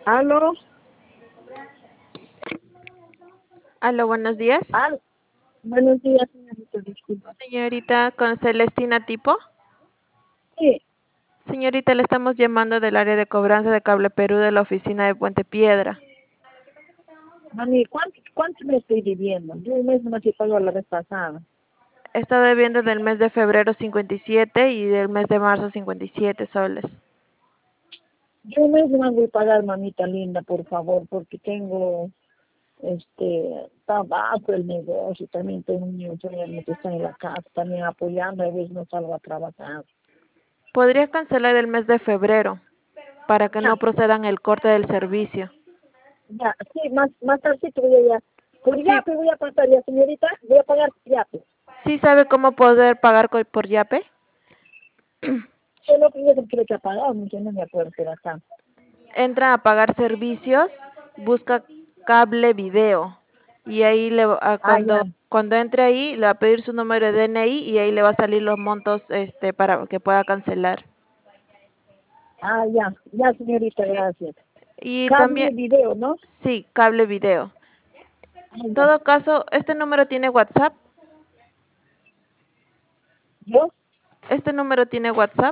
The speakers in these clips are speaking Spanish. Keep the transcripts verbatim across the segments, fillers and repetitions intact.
Aló, Aló, buenos días. al, buenos días, señorita, disculpa. Señorita, con Celestina Tipo. Sí, Señorita, le estamos llamando del área de cobranza de Cable Perú de la oficina de Puente Piedra. mami, ¿cuánto, cuánto me estoy viviendo? Yo un mes no me pagado la vez pasada. Está debiendo del mes de febrero cincuenta y siete y del mes de marzo cincuenta y siete soles. Yo un mes no voy a pagar, mamita linda, por favor, porque tengo, este, trabajo, el negocio, también tengo un niño que está en la casa, también apoyando, a veces no salgo a trabajar. Podría cancelar el mes de febrero para que Ya, no procedan el corte del servicio. ya, sí, más, más tarde te voy a ya. Por Sí, yape voy a pasar ya, señorita, voy a pagar por yape. sí sabe cómo poder pagar co- por Yape. Solo que yo creo que he pagado, no me acuerdo, pero acá. Entra a pagar servicios, busca cable video y ahí le va- a Ah, ya. cuando cuando entre ahí le va a pedir su número de D N I y ahí le va a salir los montos este para que pueda cancelar. Ah, ya, ya, señorita, Sí. gracias. Y Cable también video, ¿no? sí, cable video. Ah, En ya. todo caso, este número tiene WhatsApp. ¿Yo? Este número tiene WhatsApp.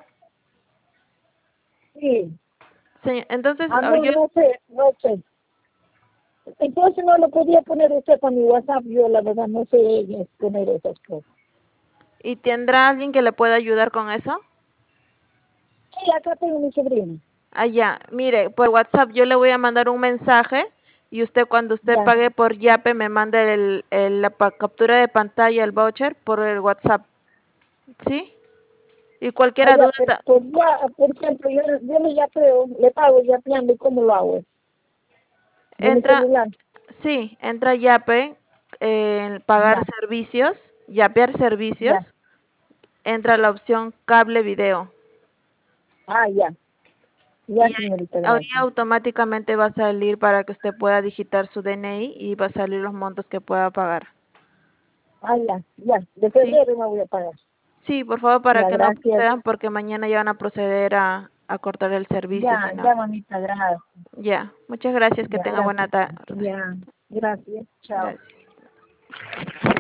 Sí. Señor, entonces Ah, ah, no, yo no sé, no sé. Entonces no lo podía poner usted para mi WhatsApp, yo la verdad no sé eh, poner esas cosas. y tendrá alguien que le pueda ayudar con eso. Sí, acá tengo mi sobrino. Allá, mire, por WhatsApp yo le voy a mandar un mensaje y usted cuando usted Ya. pague por Yape me manda el, el- la pa- captura de pantalla, el voucher por el WhatsApp, ¿sí? Y Ah, cualquier ya, duda, pero ta- pues ya, por ejemplo, yo, yo le ya creo, le pago ya piando, ¿cómo lo hago? De mi entra, celular. sí, entra a Yape, eh, pagar Ya, servicios, Yapear ya. servicios, entra la opción cable video Ah, ya. Ya, y ahí señorita, ahí gracias. automáticamente va a salir para que usted pueda digitar su D N I y va a salir los montos que pueda pagar, Ah, ya, ya. De ¿sí? febrero me voy a pagar. Sí, por favor, para Ya, que no gracias. procedan, porque mañana ya van a proceder a, a cortar el servicio, si Ya, no. ya, mamita, gracias. Ya, muchas gracias, que Ya, tenga buena tarde. ya, gracias. Chao. Gracias.